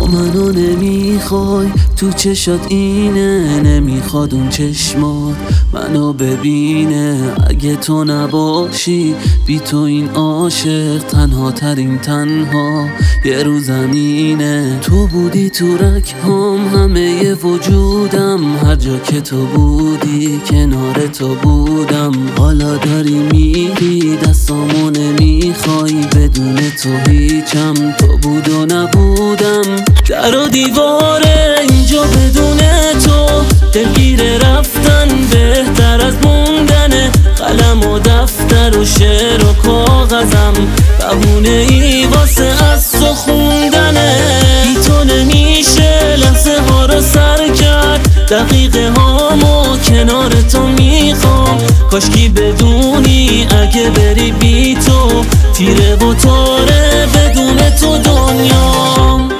منو نمیخوای تو چشات اینه، نمیخواد اون چشمات منو ببینه. اگه تو نباشی بی تو این عاشق تنها ترین تنها یه رو زمینه. تو بودی تو رگ‌هام همه وجودم، هر جا که تو بودی کنار تو بودم. حالا داری میری دستامو نمیخوای، بدون تو هیچم تو بود و نبودم. در و دیواره اینجا بدون تو دلگیر رفتن بهتر از موندنه. قلم و دفتر و شعر و کاغذم بهونه ای واسه از تو خوندنه. بی تو نمیشه لحظه ها رو سر کرد، دقیقه هامو کنار تو میخوام. کاشکی بدونی اگه بری بی تو تیره و تاره بدون تو دنیام.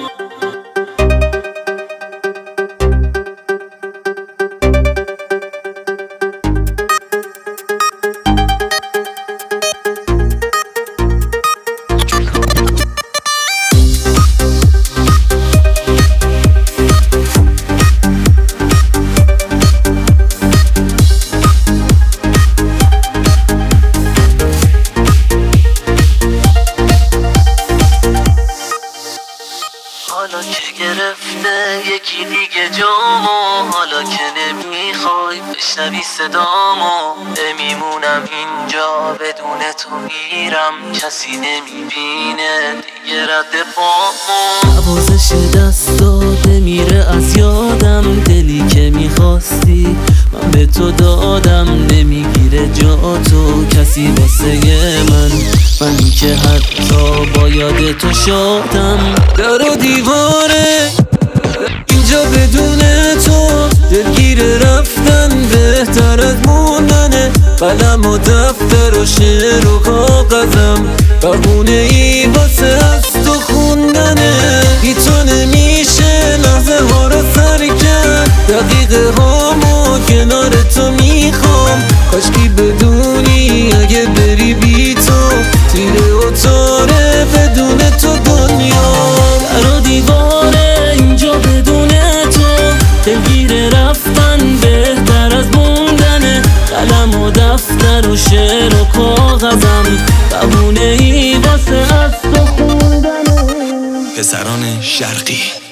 حالا که گرفته یکی دیگه جامو، حالا که نمیخوای بشنوی صدامو، نمیمونم اینجا بدون تو میرم. کسی نمیبینه دیگه رد پامو. نوازش دستات میره از یادم، دلی که میخواستی من به تو دادم. نمیگیره جا تو کسی واسه من که حتی با یاد تو شادم. در و دیواره اینجا بدون تو دلگیر رفتن بهتر از موندنه. قلم و دفتر و شعر و کاغذم بهونه ای واسه از تو خوندنه. بی تو نمیشه لحظه ها رو سر کرد، دقیقه هامو کنار تو میخوام. کاشکی بدونی اگه بری بی تو تیره و تاره بدون تو دنیا. در و دیواره اینجا بدون تو دلگیر رفتن بهتر از موندنه. قلم و دفتر و شعر و کاغذم بهونه ای واسه از تو خوندنه. پسران شرقی